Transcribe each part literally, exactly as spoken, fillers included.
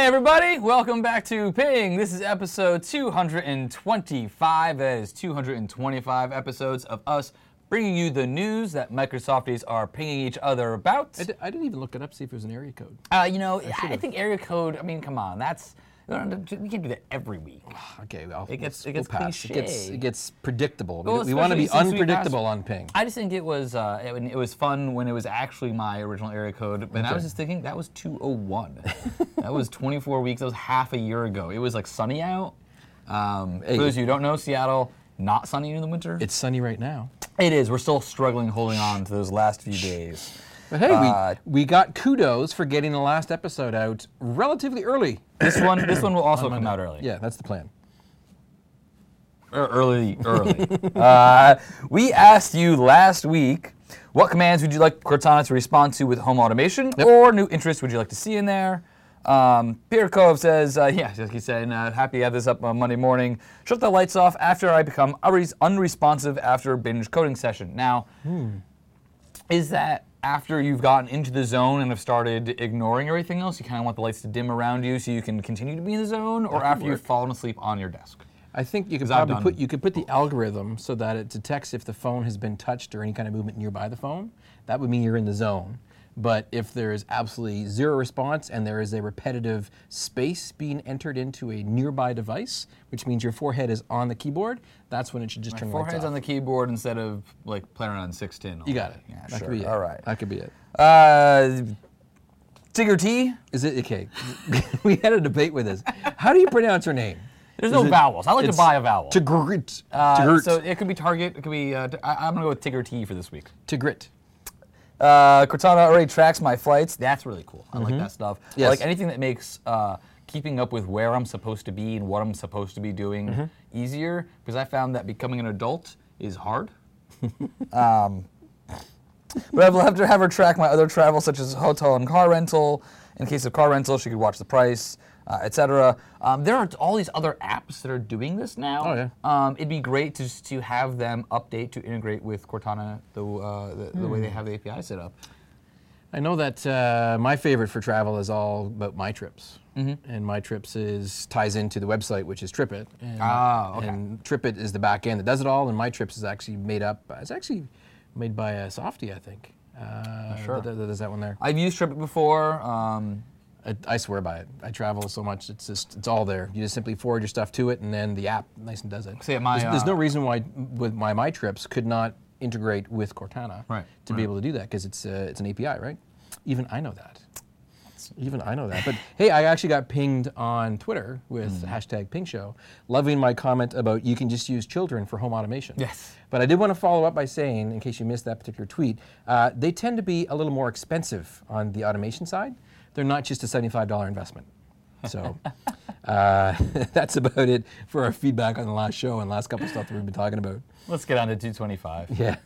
Hey everybody, welcome back to Ping. This is episode two hundred twenty-five. That is two hundred twenty-five episodes of us bringing you the news that Microsofties are pinging each other about. I, d- I didn't even look it up to see if it was an area code. Uh, you know, I, I think area code, I mean, come on, that's, we can't do that every week. Okay, well, It gets- we'll, it gets we'll pass. It gets, cliche. it gets predictable. Well, we we want to be especially since we unpredictable passed- on Ping. I just think it was uh, it, it was fun when it was actually my original area code, but I was just thinking that was two oh one. That was twenty-four weeks. That was half a year ago. It was like sunny out. Um, Hey. For those of you who don't know, Seattle not sunny in the winter. It's sunny right now. It is. We're still struggling holding on to those last few days. But hey, Uh, we, we got kudos for getting the last episode out relatively early. This one this one will also On come Monday. out early. Yeah, that's the plan. Er, Early, early. uh, we asked you last week, what commands would you like Cortana to respond to with home automation, Yep. or new interests would you like to see in there? Um, Peter Cove says, uh, yeah, like he said, uh, happy to have this up on Monday morning. Shut the lights off after I become unres- unresponsive after a binge coding session. Now, is that after you've gotten into the zone and have started ignoring everything else, you kind of want the lights to dim around you so you can continue to be in the zone, or could after you've work. fallen asleep on your desk? I think you could 'Cause I've probably done- put you could put the algorithm so that it detects if the phone has been touched or any kind of movement nearby the phone. That would mean you're in the zone. But if there is absolutely zero response and there is a repetitive space being entered into a nearby device, which means your forehead is on the keyboard, that's when it should just My turn the lights forehead's off. on the keyboard instead of like playing around sixteen. You got it. Yeah, that sure. could be it. All right. That could be it. Uh, Tigger T. Is it okay? We had a debate with this. How do you pronounce her name? There's Is no it- vowels. I like to it's buy a vowel. Tigrit. Uh, Tigert. so it could be Target. It could be. Uh, t- I, I'm gonna go with Tigger T for this week. Tigrit. Uh, Cortana already tracks my flights. That's really cool. I like that stuff. I Yes. like anything that makes uh, keeping up with where I'm supposed to be and what I'm supposed to be doing easier, because I found that becoming an adult is hard. um, but I've left her have her track my other travel, such as hotel and car rental. In case of car rental, she could watch the price, uh, et cetera. Um, there are all these other apps that are doing this now. Oh, yeah. Um, it'd be great to just to have them update to integrate with Cortana the uh, the, the way they have the A P I set up. I know that uh, my favorite for travel is all about My Trips. Mm-hmm. And My Trips is ties into the website, which is TripIt. And, Ah, okay. And TripIt is the back end that does it all, and My Trips is actually made up, it's actually made by a softie, I think. Uh, Sure. that- that- There's that one there. I've used TripIt before. Um, I, I swear by it. I travel so much, it's just, it's all there. You just simply forward your stuff to it, and then the app nice and does it. See, at my, there's, there's uh, no reason why with my My Trips could not integrate with Cortana Right, to right. be able to do that, because it's, uh, it's an A P I, right? Even I know that. Even I know that. But hey, I actually got pinged on Twitter with Mm. hashtag Ping Show, loving my comment about you can just use children for home automation. Yes. But I did want to follow up by saying, in case you missed that particular tweet, uh, they tend to be a little more expensive on the automation side. They're not just a seventy-five dollar investment. So uh, that's about it for our feedback on the last show and last couple of stuff that we've been talking about. let's get on to two twenty-five. Yeah.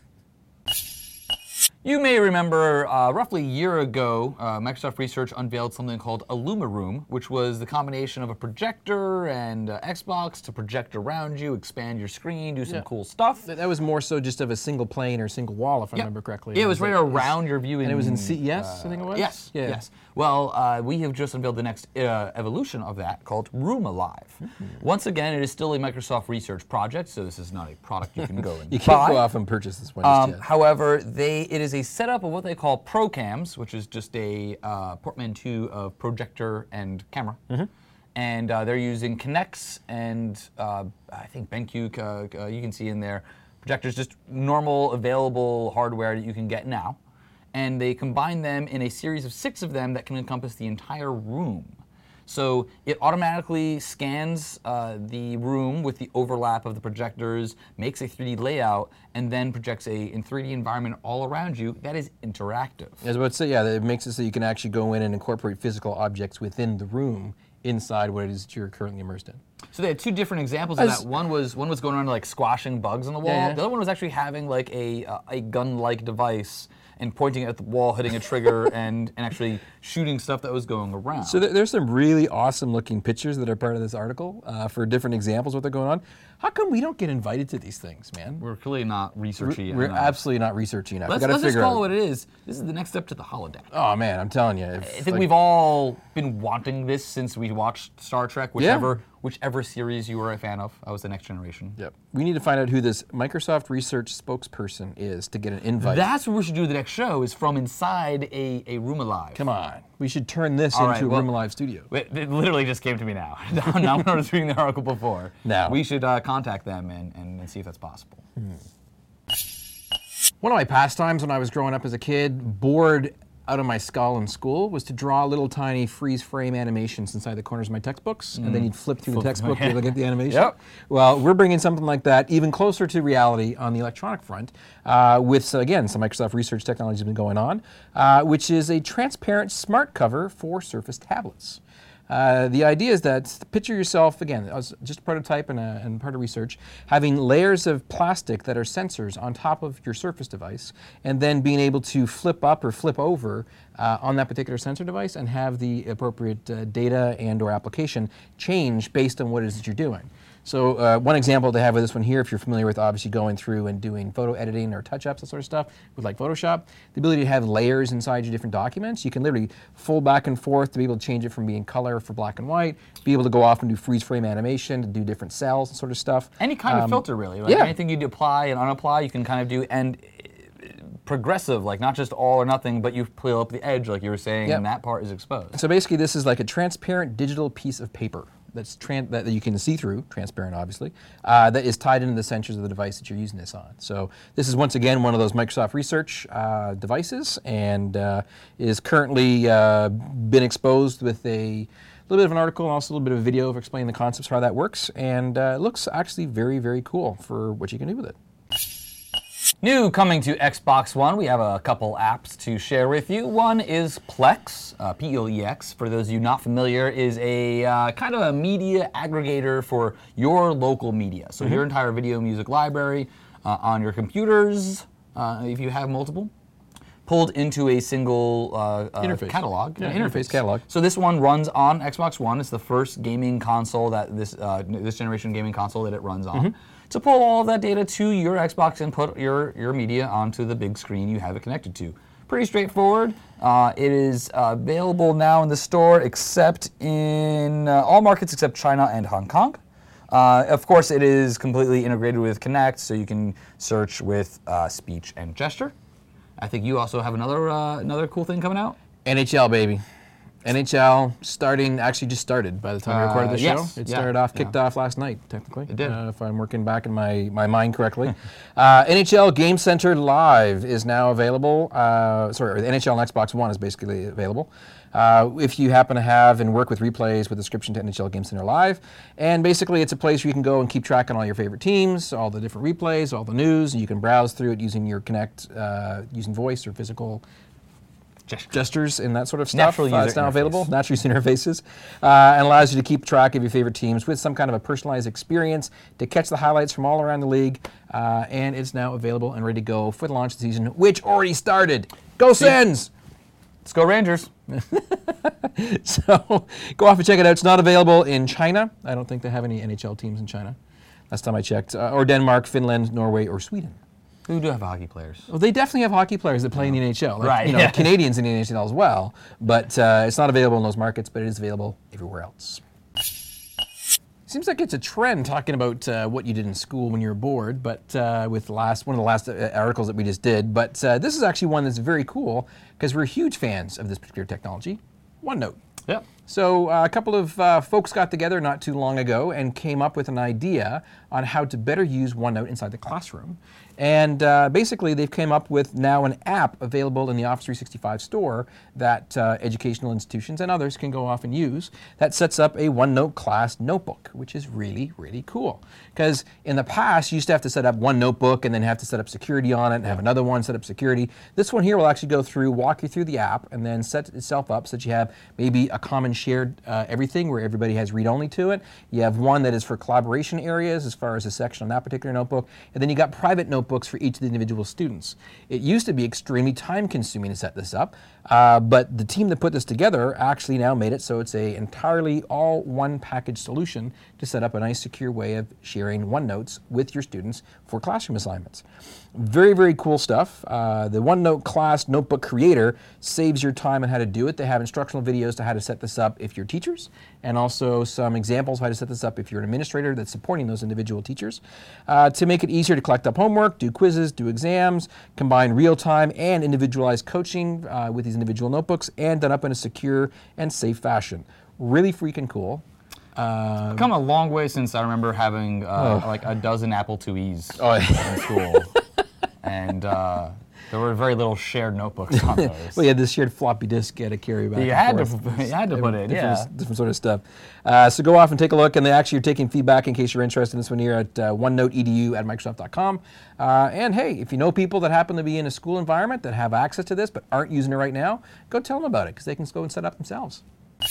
You may remember uh, roughly a year ago, uh, Microsoft Research unveiled something called Illuma Room, which was the combination of a projector and uh, Xbox to project around you, expand your screen, do some Yeah. cool stuff. That, that was more so just of a single plane or single wall, if I Yep. remember correctly. Yeah, it was right like- around your viewing. And it was in C E S, I think it was? Yes, Yeah. yes. Well, uh, we have just unveiled the next uh, evolution of that called Room Alive. Mm-hmm. Once again, it is still a Microsoft Research project, so this is not a product you can go and You can't buy. go off and purchase this one just Um, yet. however, they it is a setup of what they call ProCams, which is just a uh, portmanteau of projector and camera. Mm-hmm. And uh, they're using Kinects and uh, I think BenQ, uh, uh, you can see in there, projectors, just normal available hardware that you can get now. And they combine them in a series of six of them that can encompass the entire room. So it automatically scans uh, the room with the overlap of the projectors, makes a three D layout, and then projects a in three D environment all around you that is interactive. I was about to say, yeah, it makes it so you can actually go in and incorporate physical objects within the room inside what it is that you're currently immersed in. So they had two different examples of As- that. One was one was going around like squashing bugs on the wall. Yeah, yeah. The other one was actually having like a uh, a gun-like device and pointing at the wall, hitting a trigger, and and actually shooting stuff that was going around. So there, there's some really awesome looking pictures that are part of this article uh, for different examples of what they're going on. How come we don't get invited to these things, man? We're clearly not researchy We're enough. absolutely not researching enough. Let's, we gotta let's just figure call out. it what it is. This is the next step to the holodeck. Oh man, I'm telling you. If, I think like, we've all been wanting this since we watched Star Trek, whichever whichever series you were a fan of. I was the Next Generation. Yep. We need to find out who this Microsoft research spokesperson is to get an invite. That's what we should do the next show, is from inside a, a Room Alive. Come on. We should turn this All into right, a well- Room Alive studio. Wait, it literally just came to me now. now now when I was reading the article before. Now. We should uh, contact them and, and, and see if that's possible. One of my pastimes when I was growing up as a kid, bored out of my skull in school, was to draw little tiny freeze frame animations inside the corners of my textbooks, and then you'd flip through the Flip- textbook to look at the animation. Yep. Well, we're bringing something like that even closer to reality on the electronic front, uh, with, so again, some Microsoft research technology has been going on, uh, which is a transparent smart cover for Surface tablets. Uh, the idea is that, picture yourself, again, it was just a prototype and, a, and part of research, having layers of plastic that are sensors on top of your Surface device, and then being able to flip up or flip over uh, on that particular sensor device and have the appropriate uh, data and or application change based on what it is that you're doing. So uh, one example they have with this one here, if you're familiar with obviously going through and doing photo editing or touch-ups, that sort of stuff, with like Photoshop, the ability to have layers inside your different documents, you can literally fold back and forth to be able to change it from being color for black and white, be able to go off and do freeze frame animation to do different cells and sort of stuff. Any kind of Um, filter, really. Like yeah. Anything you apply and unapply, you can kind of do. And uh, progressive, like not just all or nothing, but you peel up the edge, like you were saying, Yep. and that part is exposed. So basically this is like a transparent digital piece of paper that's tran that you can see through, transparent obviously, uh, that is tied into the sensors of the device that you're using this on. So this is once again one of those Microsoft research uh, devices, and uh, is currently uh, been exposed with a little bit of an article and also a little bit of a video of explaining the concepts of how that works, and uh, it looks actually very, very cool for what you can do with it. New coming to Xbox One, we have a couple apps to share with you. One is Plex, uh, P E O E X. For those of you not familiar, is a uh, kind of a media aggregator for your local media. So your entire video music library uh, on your computers, uh, if you have multiple, pulled into a single uh, uh, Interface. catalog, Yeah, uh, interface catalog. So this one runs on Xbox One. It's the first gaming console that this uh, this generation gaming console that it runs on. Mm-hmm. To pull all of that data to your Xbox and put your your media onto the big screen you have it connected to. Pretty straightforward. Uh, it is uh, available now in the store, except in uh, all markets except China and Hong Kong. Uh, of course, it is completely integrated with Kinect, so you can search with uh, speech and gesture. I think you also have another uh, another cool thing coming out. N H L, baby. N H L starting, actually just started by the time we recorded Uh, the show. yes, It yeah, started off, yeah. kicked off last night, technically. It did. Uh, if I'm working back in my, my mind correctly. uh, N H L Game Center Live is now available. Uh, sorry, or the N H L on Xbox One is basically available. Uh, if you happen to have and work with replays with subscription to N H L Game Center Live. And basically it's a place where you can go and keep track on all your favorite teams, all the different replays, all the news, and you can browse through it using your Kinect, uh, using voice or physical Gesture. gestures and that sort of stuff. Natural uh, user it's now available, interface. natural user interfaces, uh, and allows you to keep track of your favorite teams with some kind of a personalized experience to catch the highlights from all around the league. Uh, and it's now available and ready to go for the launch of the season, which already started. Go Sens! Let's go Rangers. So go off and check it out. It's not available in China. I don't think they have any N H L teams in China. Last time I checked, uh, or Denmark, Finland, Norway, or Sweden. We do have hockey players. Well, they definitely have hockey players that play in the N H L. Like, Right, You know, yeah. Canadians in the N H L as well. But uh, it's not available in those markets, but it is available everywhere else. Seems like it's a trend talking about uh, what you did in school when you were bored, but uh, with the last one of the last uh, articles that we just did. But uh, this is actually one that's very cool because we're huge fans of this particular technology, OneNote. Yep. So uh, a couple of uh, folks got together not too long ago and came up with an idea on how to better use OneNote inside the classroom. And uh, basically they've came up with now an app available in the Office three sixty-five store that uh, educational institutions and others can go off and use that sets up a OneNote class notebook, which is really, really cool. Because in the past, you used to have to set up one notebook and then have to set up security on it and have another one set up security. This one here will actually go through, walk you through the app, and then set itself up so that you have maybe a common shared uh, everything where everybody has read-only to it. You have one that is for collaboration areas as far as a section on that particular notebook. And then you got private notebooks for each of the individual students. It used to be extremely time-consuming to set this up, uh, but the team that put this together actually now made it so it's a entirely all one package solution to set up a nice secure way of sharing OneNotes with your students for classroom assignments. Very, very cool stuff. Uh, the OneNote class notebook creator saves your time on how to do it. They have instructional videos to how to set this up if you're teachers, and also some examples of how to set this up if you're an administrator that's supporting those individual teachers. Uh, to make it easier to collect up homework, do quizzes, do exams, combine real-time and individualized coaching uh, with these individual notebooks, and done up in a secure and safe fashion. Really freaking cool. Uh, come a long way since I remember having uh, oh. like a dozen Apple IIe's oh, yeah. in school. And uh, there were very little shared notebooks on those. Well, you had this shared floppy disk you had to carry back. You had to, you had to put it, different, yeah. Different sort of stuff. Uh, so go off and take a look, and they actually are taking feedback in case you're interested in this one here at uh, OneNote edu at Microsoft dot com. Uh, and hey, if you know people that happen to be in a school environment that have access to this but aren't using it right now, go tell them about it because they can go and set it up themselves.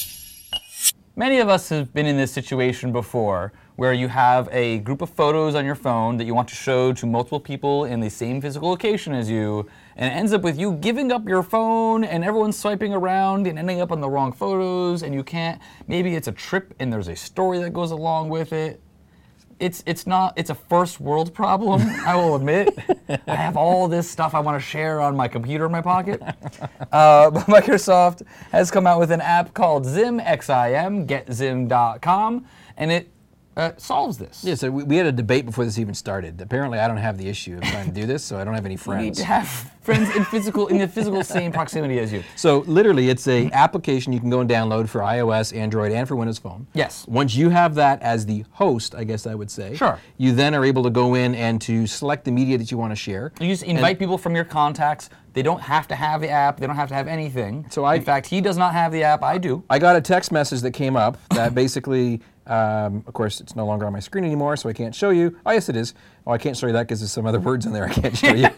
Many of us have been in this situation before where you have a group of photos on your phone that you want to show to multiple people in the same physical location as you, and it ends up with you giving up your phone and everyone's swiping around and ending up on the wrong photos, and you can't, maybe it's a trip and there's a story that goes along with it. It's it's not, it's a first world problem, I will admit. I have all this stuff I want to share on my computer in my pocket. Uh, but Microsoft has come out with an app called Zim, X I M, get zim dot com, and it uh, solves this. Yeah, so we, we had a debate before this even started. Apparently I don't have the issue of trying to do this, so I don't have any friends. You need to have friends in physical, in the physical same proximity as you. So literally it's a application you can go and download for iOS, Android, and for Windows Phone. Yes. Once you have that as the host, I guess I would say, sure. you then are able to go in and to select the media that you want to share. You just invite and people from your contacts. They don't have to have the app. They don't have to have anything. So I, in fact, he does not have the app. I do. I got a text message that came up that basically, um, of course, it's no longer on my screen anymore, so I can't show you. Oh, yes, it is. Oh, I can't show you that because there's some other words in there I can't show you.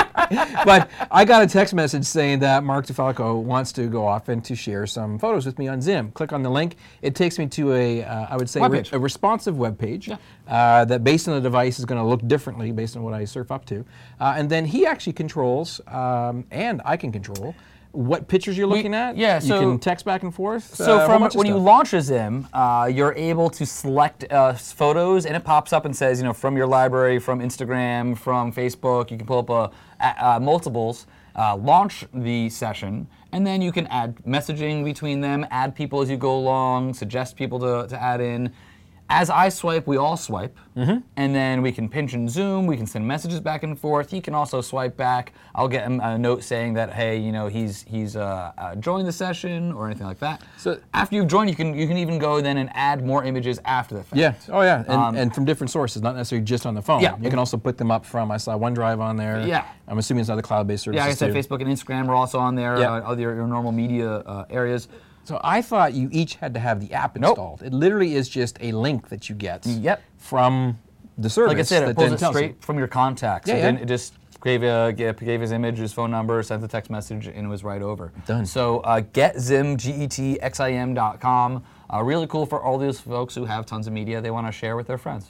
But I got a text message saying that Mark DeFalco wants to go off and to share some photos with me on Zim. Click on the link. It takes me to a, uh, I would say, re a responsive web page yeah. uh, that based on the device is going to look differently based on what I surf up to. Uh, and then he actually controls, um, and I can control, what pictures you're looking we, at. Yeah, you so, can text back and forth. So uh, from when stuff. you launch a Zim, uh, you're able to select uh, photos, and it pops up and says, you know, from your library, from Instagram, from Facebook. You can pull up uh, uh, multiples, uh, launch the session, and then you can add messaging between them, add people as you go along, suggest people to, to add in. As I swipe, we all swipe, mm-hmm. and then we can pinch and zoom. We can send messages back and forth. He can also swipe back. I'll get him a note saying that, hey, you know, he's he's uh, uh, joined the session or anything like that. So after you've joined, you can you can even go then and add more images after the fact. Yeah. Oh yeah. And, um, and from different sources, not necessarily just on the phone. Yeah. You can also put them up from. I saw OneDrive on there. Yeah. I'm assuming it's other cloud-based services. Yeah, like I said, too. Facebook and Instagram are also on there. Yeah. Uh, other your normal media uh, areas. So I thought you each had to have the app installed. Nope. It literally is just a link that you get yep. from the service. Like I said, it pulls it straight you. from your contacts. Yeah, it, yeah. Didn't, it just gave, a, gave his image, his phone number, sent the text message, and it was right over. Done. So uh, get Zim, G E T X I M dot com. Uh, really cool for all those folks who have tons of media they want to share with their friends.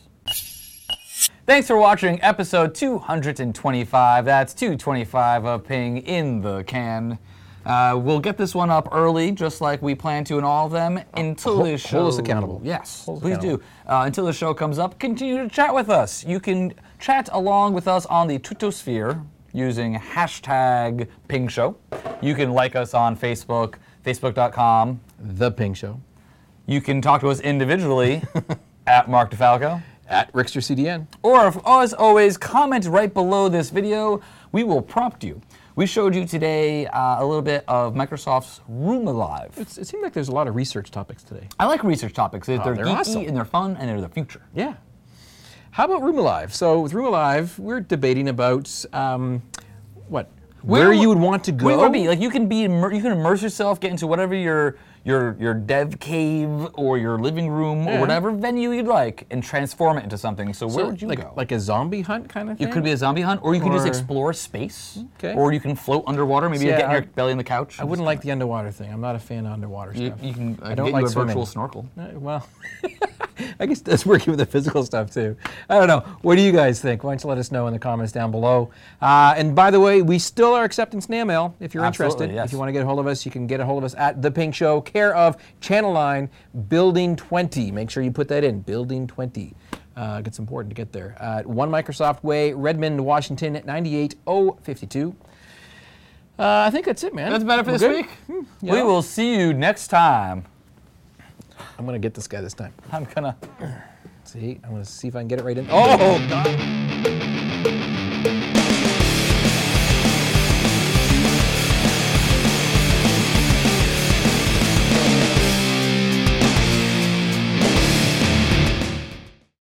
Thanks for watching episode two hundred twenty-five. That's two twenty-five of Ping in the can. Uh, we'll get this one up early, just like we plan to in all of them, until hold, the show... Hold us accountable. Yes, hold us please accountable. do. Uh, until the show comes up, continue to chat with us. You can chat along with us on the Twitter using hashtag Ping Show. You can like us on Facebook, facebook dot com. The Ping Show. You can talk to us individually at Mark DeFalco. At Rickster C D N. Or, as always, comment right below this video. We will prompt you. We showed you today uh, a little bit of Microsoft's Room Alive. It's, it seems like there's a lot of research topics today. I like research topics. They're, Oh, they're they're geeky awesome. and they're fun and they're the future. Yeah. How about Room Alive? So with Room Alive, we're debating about um, what where you would want to go. Where you want to be. Like you can be, immer- you can immerse yourself, get into whatever your your your dev cave or your living room Yeah. or whatever venue you'd like, and transform it into something. So, where So, would you like, go? Like a zombie hunt kind of thing? It could be a zombie hunt, or you can just Or- explore space, Okay. or you can float underwater. Maybe See, you get in I- your belly in the couch. I wouldn't like the underwater thing. I'm not a fan of underwater You, stuff. you can. I, I don't get like you a swimming. virtual snorkel. Uh, well, I guess that's working with the physical stuff too. I don't know. What do you guys think? Why don't you let us know in the comments down below? Uh, and by the way, we still are accepting snail mail if you're Absolutely, interested. yes. If you want to get a hold of us, you can get a hold of us at The Pink Show, care of Channel nine, Building twenty. Make sure you put that in, Building twenty. Uh, it's important to get there. Uh, at One Microsoft Way, Redmond, Washington, nine eight oh five two. Uh, I think that's it, man. That's about it for We're this good? week. Yeah. We will see you next time. I'm going to get this guy this time. I'm gonna. See, I'm going to see if I can get it right in. Oh, God.